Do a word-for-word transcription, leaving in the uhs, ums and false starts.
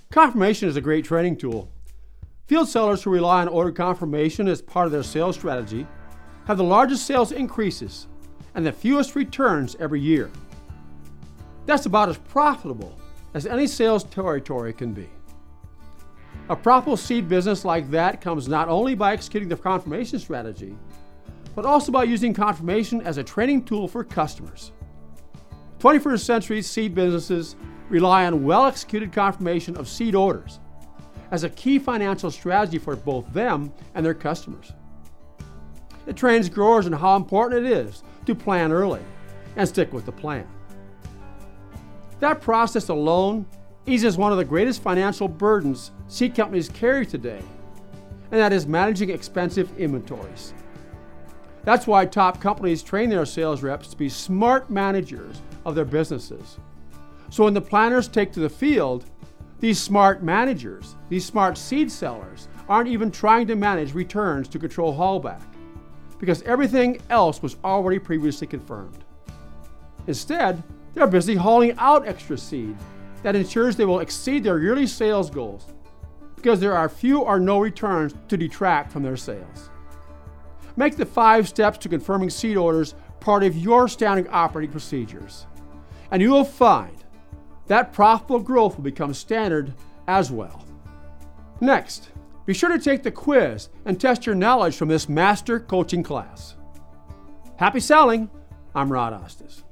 Confirmation is a great training tool. Field sellers who rely on order confirmation as part of their sales strategy have the largest sales increases and the fewest returns every year. That's about as profitable as any sales territory can be. A profitable seed business like that comes not only by executing the confirmation strategy, but also by using confirmation as a training tool for customers. twenty-first century seed businesses rely on well-executed confirmation of seed orders as a key financial strategy for both them and their customers. It trains growers on how important it is to plan early and stick with the plan. That process alone eases one of the greatest financial burdens seed companies carry today, and that is managing expensive inventories. That's why top companies train their sales reps to be smart managers of their businesses. So when the planners take to the field, these smart managers, these smart seed sellers, aren't even trying to manage returns to control haulback, because everything else was already previously confirmed. Instead, they're busy hauling out extra seed that ensures they will exceed their yearly sales goals, because there are few or no returns to detract from their sales. Make the five steps to confirming seed orders part of your standard operating procedures, and you will find that profitable growth will become standard as well. Next, be sure to take the quiz and test your knowledge from this master coaching class. Happy selling! I'm Rod Ostis.